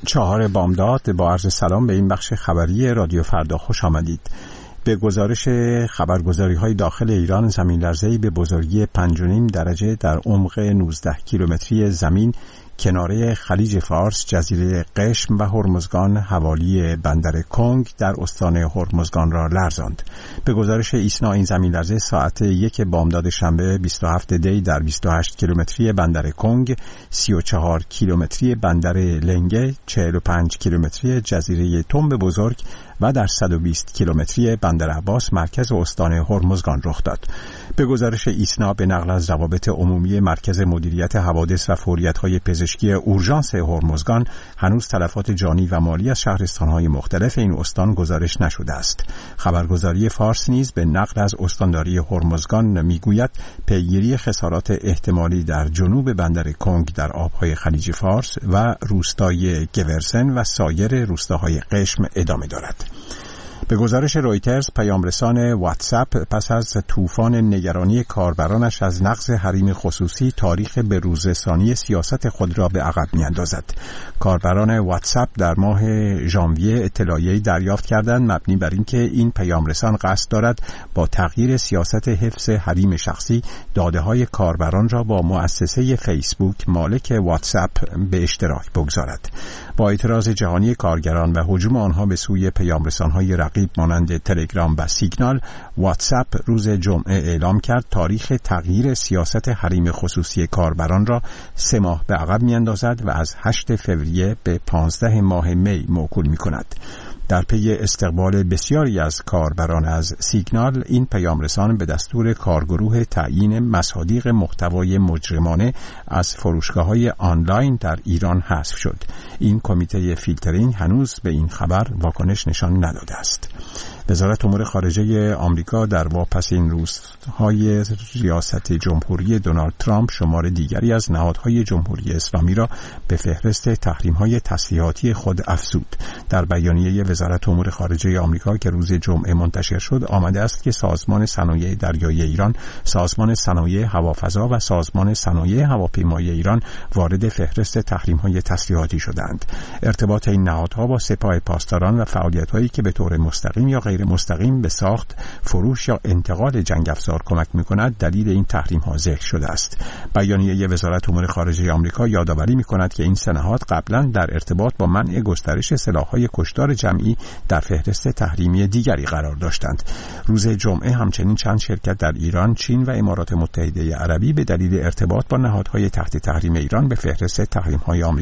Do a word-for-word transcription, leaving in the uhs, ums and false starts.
چهار بامداد با عرض سلام به این بخش خبری رادیو فردا خوش آمدید. به گزارش خبرگزاری‌های داخل ایران، زمین لرزه‌ای به بزرگی پنج و نیم درجه در عمق نوزده کیلومتری زمین کناره خلیج فارس، جزیره قشم و هرمزگان حوالی بندر کنگ در استان هرمزگان را لرزاند. به گزارش ایسنا این زمین لرزه ساعت یک بامداد شنبه بیست و هفتم دی در بیست و هشت کیلومتری بندر کنگ، سی و چهار کیلومتری بندر لنگه، چهل و پنج کیلومتری جزیره تنب بزرگ و در صد و بیست کیلومتری بندر عباس مرکز استان هرمزگان رخ داد. به گزارش ایسنا به نقل از روابط عمومی مرکز مدیریت حوادث و فوریت‌های پزشکی اورژانس هرمزگان، هنوز تلفات جانی و مالی از شهرستان‌های مختلف این استان گزارش نشده است. خبرگزاری فارس نیز به نقل از استانداری هرمزگان میگوید پیگیری خسارات احتمالی در جنوب بندر کنگ در آبهای خلیج فارس و روستای گورسن و سایر روستاهای قشم ادامه دارد. به گزارش رویترز، پیامرسان واتساپ پس از طوفان نگرانی کاربرانش از نقض حریم خصوصی تاریخ بروزرسانی سیاست خود را به عقب می‌اندازد. کاربران واتساپ در ماه ژانویه اطلاعیه‌ای دریافت کردند مبنی بر اینکه این پیامرسان قصد دارد با تغییر سیاست حفظ حریم شخصی داده‌های کاربران را با مؤسسه فیسبوک مالک واتساپ به اشتراک بگذارد. با اعتراض جهانی کارگران و هجوم آنها به سوی پیامرسان‌های رقیب مانند تلگرام و سیگنال، واتساپ روز جمعه اعلام کرد تاریخ تغییر سیاست حریم خصوصی کاربران را سه ماه به عقب می‌اندازد و از هشتم فوریه به پانزدهم ماه می موکول می‌کند. در پی استقبال بسیاری از کاربران از سیگنال، این پیامرسان به دستور کارگروه تعیین مصادیق محتوای مجرمانه از فروشگاه‌های آنلاین در ایران حذف شد. این کمیته فیلترینگ هنوز به این خبر واکنش نشان نداده است. وزارت امور خارجه آمریکا در واپسین روزهای ریاست جمهوری دونالد ترامپ شمار دیگری از نهادهای جمهوری اسلامی را به فهرست تحریم‌های تسلیحاتی خود افزود. در بیانیه وزارت امور خارجه آمریکا که روز جمعه منتشر شد، آمده است که سازمان صنایع دریایی ایران، سازمان صنایع هوافضا و سازمان صنایع هواپیمایی ایران وارد فهرست تحریم‌های تسلیحاتی شدند. ارتباط این نهادها با سپاه پاسداران و فعالیت‌هایی که به طور مستقیم یا غیر مستقیم به ساخت، فروش یا انتقال جنگ افزار کمک می‌کند دلیل این تحریم‌ها ذکر شده است. بیانیه وزارت امور خارجه آمریکا یادآوری می‌کند که این سه نهاد قبلا در ارتباط با منع گسترش سلاح‌های کشتار جمعی در فهرست تحریمی دیگری قرار داشتند. روز جمعه همچنین چند شرکت در ایران، چین و امارات متحده عربی به دلیل ارتباط با نهادهای تحت تحریم ایران به فهرست تحریم‌های آمریکا